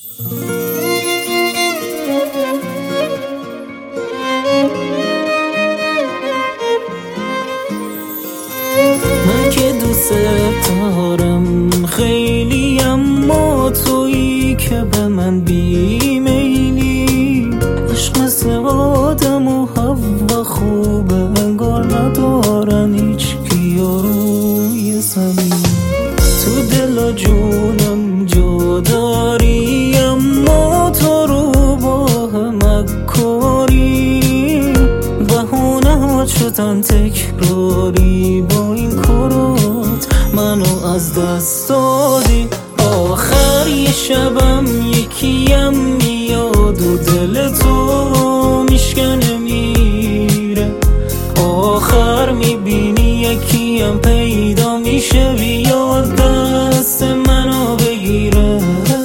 من که دوست دارم خیلی، اما تویی که به من بیمیلی. عشق مثل آدم و حوا خوبه، انگار ندارن هیچ کیا روی زمین. تو دل و جونم جا داری، اما تو رو با هم کاری. بهونه ها شدن تکراری، با این کارات منو از دست دادی. آخر یه شبم یکیم میاد و دل تو میشکنه میره. آخر میبینی یکیم پیدا میشه، بیاد دست منو بگیره.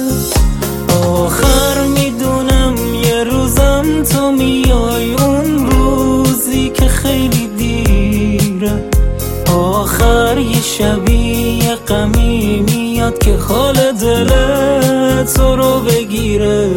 آخر میدونم یه روزم تو میای، اون روزی که خیلی دیره. آخر یه شبی یه غمی میاد که حال دل تو رو بگیره.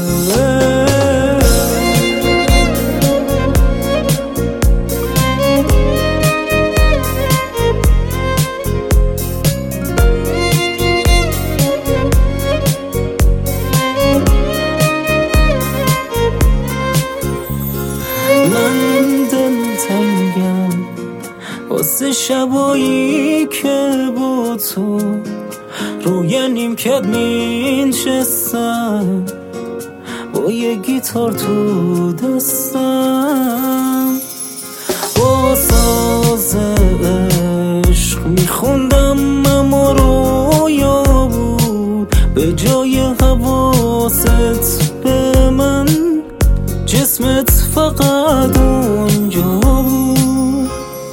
من دلتنگم واسه شبایی که با تو روی نیمکت مینشستم، با یه گیتار تو دستم، با ساز عشق میخوندم اما رویا بود. به جای حواست به من، جسمت فقط اونجا بود.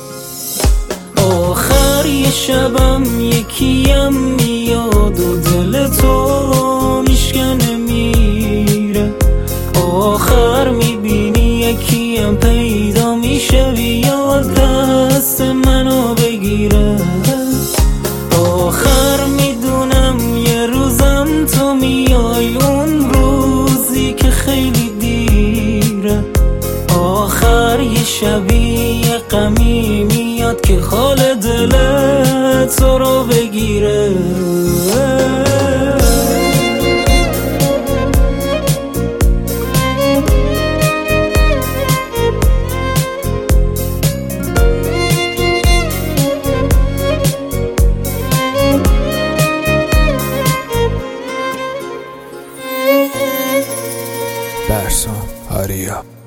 آخر یه شبم یکیم میاد و دل تو میشکنه میره. آخر میبینی یکیم پیدا میشه، بیاد دست منو بگیره. آخر میدونم یه روزم تو میای، اون روزی که خیلی دیره. آخر یه شبی یه غمی میاد که حال دل تو رو بگیره. برسان آریا.